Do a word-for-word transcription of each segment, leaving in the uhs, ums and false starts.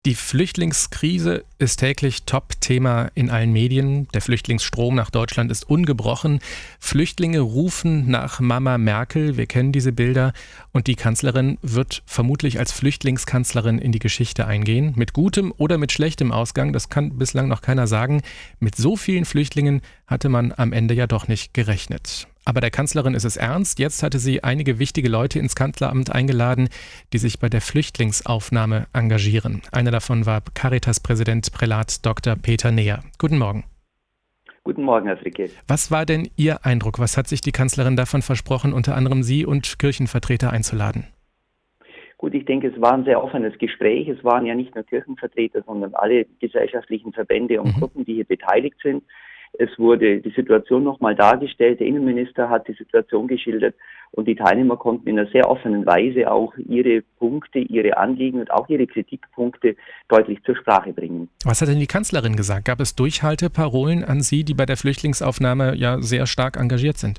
Die Flüchtlingskrise ist täglich Top-Thema in allen Medien. Der Flüchtlingsstrom nach Deutschland ist ungebrochen. Flüchtlinge rufen nach Mama Merkel. Wir kennen diese Bilder. Und die Kanzlerin wird vermutlich als Flüchtlingskanzlerin in die Geschichte eingehen. Mit gutem oder mit schlechtem Ausgang, das kann bislang noch keiner sagen. Mit so vielen Flüchtlingen hatte man am Ende ja doch nicht gerechnet. Aber der Kanzlerin ist es ernst. Jetzt hatte sie einige wichtige Leute ins Kanzleramt eingeladen, die sich bei der Flüchtlingsaufnahme engagieren. Einer davon war Caritas-Präsident Prälat Doktor Peter Neher. Guten Morgen. Guten Morgen, Herr Fricke. Was war denn Ihr Eindruck? Was hat sich die Kanzlerin davon versprochen, unter anderem Sie und Kirchenvertreter einzuladen? Gut, ich denke, es war ein sehr offenes Gespräch. Es waren ja nicht nur Kirchenvertreter, sondern alle gesellschaftlichen Verbände und mhm. Gruppen, die hier beteiligt sind. Es wurde die Situation nochmal dargestellt. Der Innenminister hat die Situation geschildert und die Teilnehmer konnten in einer sehr offenen Weise auch ihre Punkte, ihre Anliegen und auch ihre Kritikpunkte deutlich zur Sprache bringen. Was hat denn die Kanzlerin gesagt? Gab es Durchhalteparolen an Sie, die bei der Flüchtlingsaufnahme ja sehr stark engagiert sind?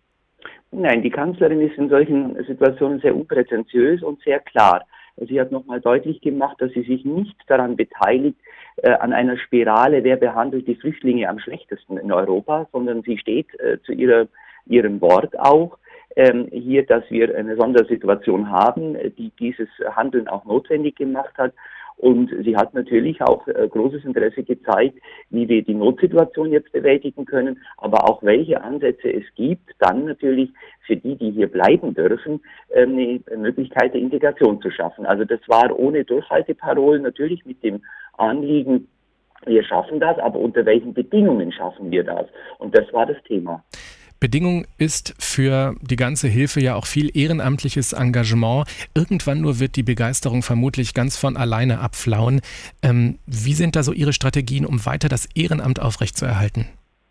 Nein, die Kanzlerin ist in solchen Situationen sehr unprätentiös und sehr klar. Sie hat nochmal deutlich gemacht, dass sie sich nicht daran beteiligt, äh, an einer Spirale, wer behandelt die Flüchtlinge am schlechtesten in Europa, sondern sie steht äh, zu ihrer, ihrem Wort auch ähm, hier, dass wir eine Sondersituation haben, die dieses Handeln auch notwendig gemacht hat. Und sie hat natürlich auch äh, großes Interesse gezeigt, wie wir die Notsituation jetzt bewältigen können, aber auch welche Ansätze es gibt, dann natürlich für die, die hier bleiben dürfen, äh, eine Möglichkeit der Integration zu schaffen. Also das war ohne Durchhalteparolen, natürlich mit dem Anliegen, wir schaffen das, aber unter welchen Bedingungen schaffen wir das? Und das war das Thema. Bedingung ist für die ganze Hilfe ja auch viel ehrenamtliches Engagement. Irgendwann nur wird die Begeisterung vermutlich ganz von alleine abflauen. Ähm, wie sind da so Ihre Strategien, um weiter das Ehrenamt aufrechtzuerhalten?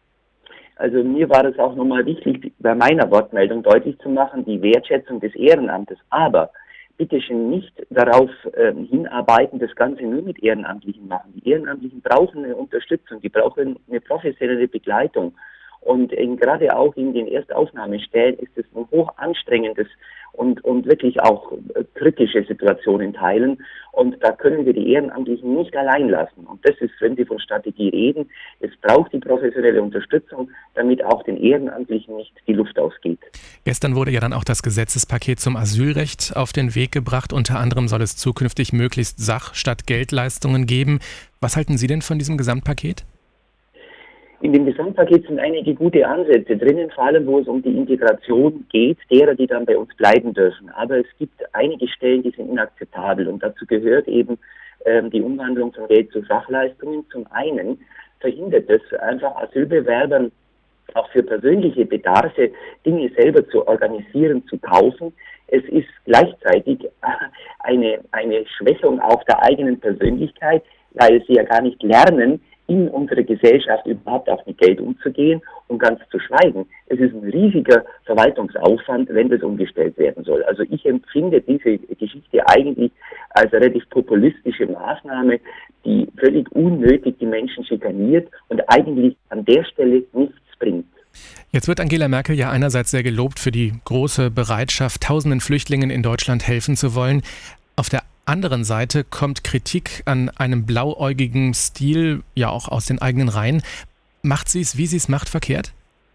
Also mir war es auch nochmal wichtig, bei meiner Wortmeldung deutlich zu machen, die Wertschätzung des Ehrenamtes. Aber bitte schön nicht darauf äh, hinarbeiten, das Ganze nur mit Ehrenamtlichen machen. Die Ehrenamtlichen brauchen eine Unterstützung, die brauchen eine professionelle Begleitung. Und in, gerade auch in den Erstaufnahmestellen ist es ein hoch anstrengendes und, und wirklich auch äh, kritische Situation in Teilen. Und da können wir die Ehrenamtlichen nicht allein lassen. Und das ist, wenn Sie von Strategie reden, es braucht die professionelle Unterstützung, damit auch den Ehrenamtlichen nicht die Luft ausgeht. Gestern wurde ja dann auch das Gesetzespaket zum Asylrecht auf den Weg gebracht. Unter anderem soll es zukünftig möglichst Sach- statt Geldleistungen geben. Was halten Sie denn von diesem Gesamtpaket? In dem Gesamtpaket sind einige gute Ansätze drinnen, vor allem wo es um die Integration geht, derer, die dann bei uns bleiben dürfen. Aber es gibt einige Stellen, die sind inakzeptabel und dazu gehört eben ähm, die Umwandlung von Geld zu Sachleistungen. Zum einen verhindert es einfach Asylbewerbern auch für persönliche Bedarfe Dinge selber zu organisieren, zu kaufen. Es ist gleichzeitig eine, eine Schwächung auch der eigenen Persönlichkeit, weil sie ja gar nicht lernen, in unserer Gesellschaft überhaupt auch mit Geld umzugehen und ganz zu schweigen. Es ist ein riesiger Verwaltungsaufwand, wenn das umgestellt werden soll. Also ich empfinde diese Geschichte eigentlich als eine relativ populistische Maßnahme, die völlig unnötig die Menschen schikaniert und eigentlich an der Stelle nichts bringt. Jetzt wird Angela Merkel ja einerseits sehr gelobt für die große Bereitschaft, tausenden Flüchtlingen in Deutschland helfen zu wollen. Auf der anderen Seite kommt Kritik an einem blauäugigen Stil, ja auch aus den eigenen Reihen. Macht sie es, wie sie es macht, verkehrt?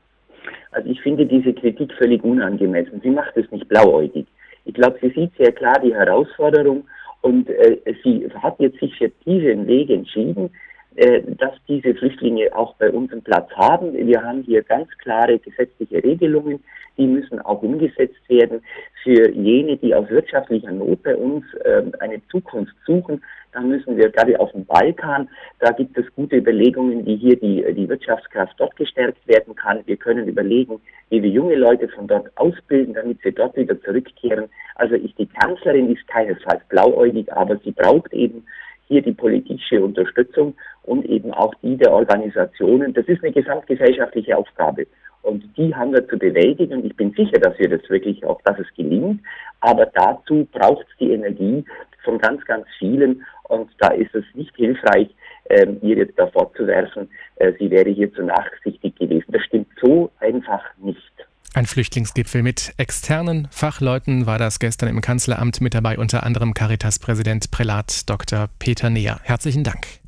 Also ich finde diese Kritik völlig unangemessen. Sie macht es nicht blauäugig. Ich glaube, sie sieht sehr klar die Herausforderung und äh, sie hat jetzt sich für diesen Weg entschieden, äh, dass diese Flüchtlinge auch bei uns einen Platz haben. Wir haben hier ganz klare gesetzliche Regelungen, die müssen auch umgesetzt werden. Für jene, die aus wirtschaftlicher Not bei uns äh, eine Zukunft suchen, da müssen wir gerade auf dem Balkan, da gibt es gute Überlegungen, wie hier die, die Wirtschaftskraft dort gestärkt werden kann. Wir können überlegen, wie wir junge Leute von dort ausbilden, damit sie dort wieder zurückkehren. Also ich, die Kanzlerin ist keinesfalls blauäugig, aber sie braucht eben hier die politische Unterstützung und eben auch die der Organisationen. Das ist eine gesamtgesellschaftliche Aufgabe. Und die haben wir zu bewältigen und ich bin sicher, dass wir das wirklich auch, dass es gelingt. Aber dazu braucht es die Energie von ganz, ganz vielen und da ist es nicht hilfreich, ähm, ihr jetzt da fortzuwerfen, äh, sie wäre hier zu nachsichtig gewesen. Das stimmt so einfach nicht. Ein Flüchtlingsgipfel mit externen Fachleuten war das gestern im Kanzleramt, mit dabei unter anderem Caritas-Präsident Prälat Doktor Peter Neher. Herzlichen Dank.